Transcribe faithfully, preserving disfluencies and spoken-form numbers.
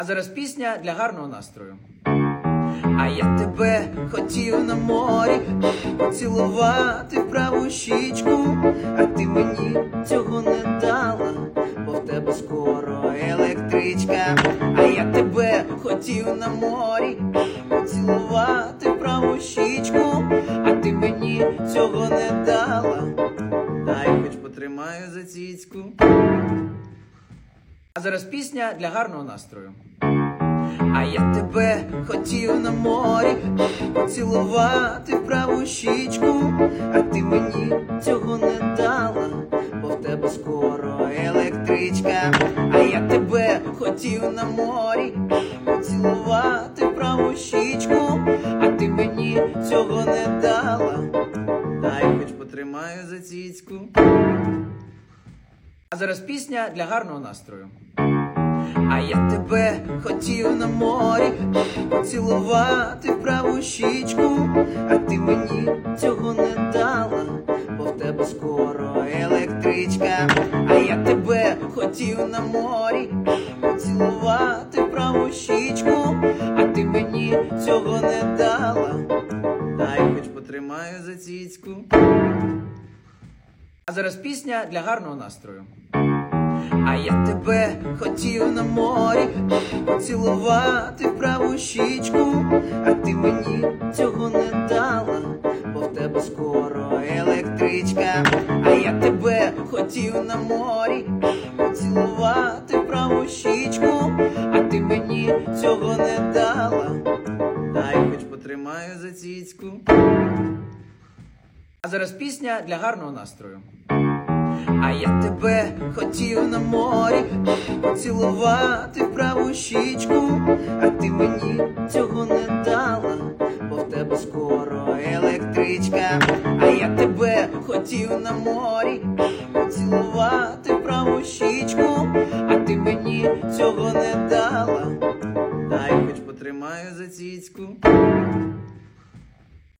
А зараз пісня для гарного настрою. А я тебе хотів на морі поцілувати в праву щічку, а ти мені цього не дала, бо в тебе скоро електричка. А я тебе хотів на морі поцілувати в праву щічку, а ти мені цього не дала. Дай хоч потримаю за цицьку. А зараз пісня для гарного настрою. А я тебе хотів на морі поцілувати в праву щічку, а ти мені цього не дала, бо в тебе скоро електричка. А я тебе хотів на морі поцілувати в праву щічку, а ти мені цього не дала. Дай хоч потримаю за цицьку. А зараз пісня для гарного настрою. А я тебе хотів на морі поцілувати в праву щічку, а ти мені цього не дала, бо в тебе скоро електричка. А я тебе хотів на морі поцілувати в праву щічку, а ти мені цього не дала. Дай хоч потримаю за цицьку. А зараз пісня для гарного настрою. А я тебе хотів на морі поцілувати в праву щічку, а ти мені цього не дала, бо в тебе скоро електричка. А я тебе хотів на морі поцілувати в праву щічку, а ти мені цього не дала. Дай хоч потримаю за цицьку. А зараз пісня для гарного настрою. А я тебе хотів на морі поцілувати в праву щічку, а ти мені цього не дала, бо в тебе скоро електричка. А я тебе хотів на морі поцілувати в праву щічку, а ти мені цього не дала. Дай хоч потримаю за цицьку.